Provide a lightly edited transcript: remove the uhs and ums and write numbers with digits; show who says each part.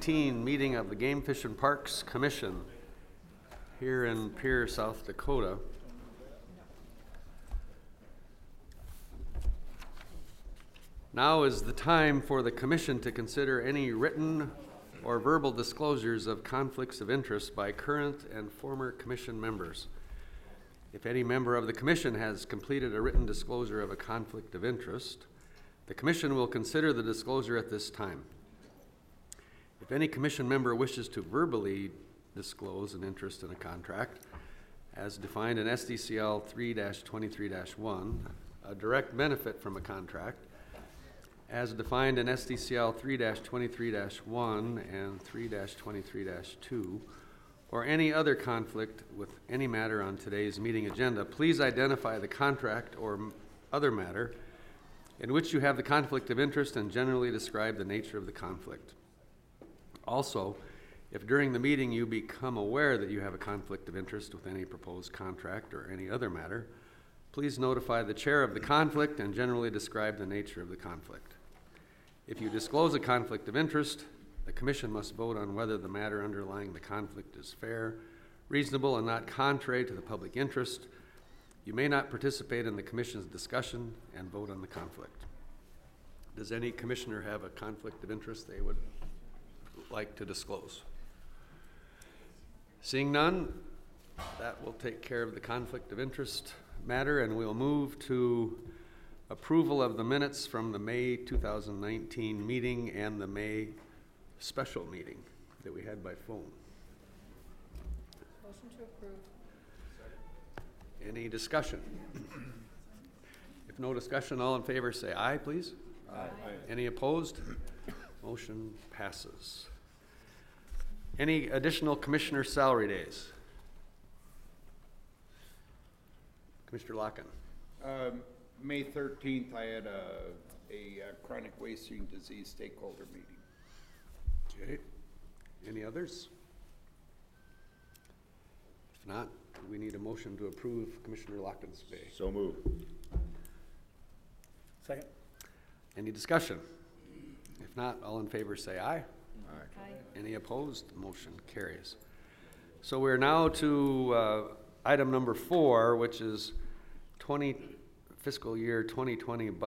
Speaker 1: 2019 meeting of the Game Fish and Parks Commission here in Pierre, South Dakota. Now is the time for the Commission to consider any written or verbal disclosures of conflicts of interest by current and former Commission members. If any member of the Commission has completed a written disclosure of a conflict of interest, the Commission will consider the disclosure at this time. If any Commission member wishes to verbally disclose an interest in a contract, as defined in SDCL 3-23-1, a direct benefit from a contract, as defined in SDCL 3-23-1 and 3-23-2, or any other conflict with any matter on today's meeting agenda, please identify the contract or other matter in which you have the conflict of interest and generally describe the nature of the conflict. Also, if during the meeting you become aware that you have a conflict of interest with any proposed contract or any other matter, please notify the chair of the conflict and generally describe the nature of the conflict. If you disclose a conflict of interest, the Commission must vote on whether the matter underlying the conflict is fair, reasonable, and not contrary to the public interest. You may not participate in the Commission's discussion and vote on the conflict. Does any Commissioner have a conflict of interest they would like to disclose? Seeing none, that will take care of the conflict of interest matter, and we'll move to approval of the minutes from the May 2019 meeting and the May special meeting that we had by phone.
Speaker 2: Motion to approve.
Speaker 1: Any discussion? If no discussion, all in favor say aye, please.
Speaker 2: Aye.
Speaker 1: Any opposed? Motion passes. Any additional Commissioner salary days? Commissioner Locken.
Speaker 3: May 13th, I had a chronic wasting disease stakeholder meeting.
Speaker 1: Okay. Any others? If not, we need a motion to approve Commissioner Locken's pay.
Speaker 4: So moved.
Speaker 2: Second.
Speaker 1: Any discussion? If not, all in favor say aye.
Speaker 2: Aye.
Speaker 1: Any opposed? Motion carries. So we're now to item number 4, which is fiscal year 2020